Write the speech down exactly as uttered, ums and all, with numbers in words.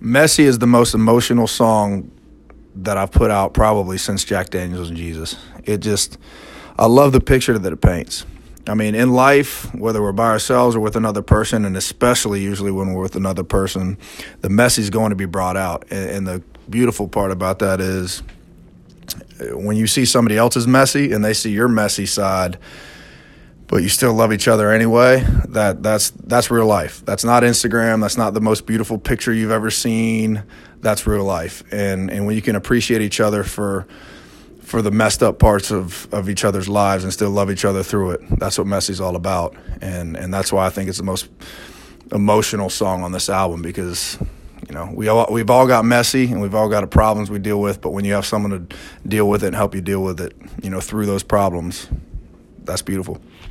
Messy is the most emotional song that I've put out probably since Jack Daniels and Jesus. It just, I love the picture that it paints. I mean, in life, whether we're by ourselves or with another person, and especially usually when we're with another person, the messy is going to be brought out. And, and the beautiful part about that is when you see somebody else's messy and they see your messy side, but you still love each other anyway, that that's that's real life. That's not Instagram. That's not the most beautiful picture you've ever seen. That's real life. And and when you can appreciate each other for for the messed up parts of, of each other's lives and still love each other through it, that's what Messy's all about. And and that's why I think it's the most emotional song on this album, because you know we all we've all got messy and we've all got problems we deal with, but when you have someone to deal with it and help you deal with it, you know, through those problems, that's beautiful.